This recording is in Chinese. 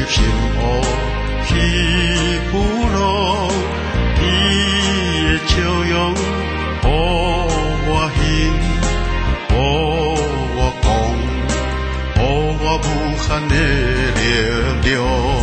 心黑起伏落，你的笑容，予我欣，予我讲，予我无限的力量。